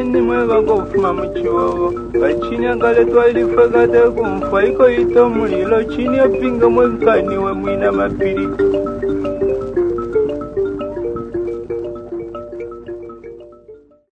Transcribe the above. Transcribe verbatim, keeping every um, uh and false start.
Chini mwega kufuma mchiwogo Kachini angale twali fagate kumfa Iko ito mulilo chini ya pinga mwekani wa mwina mapiri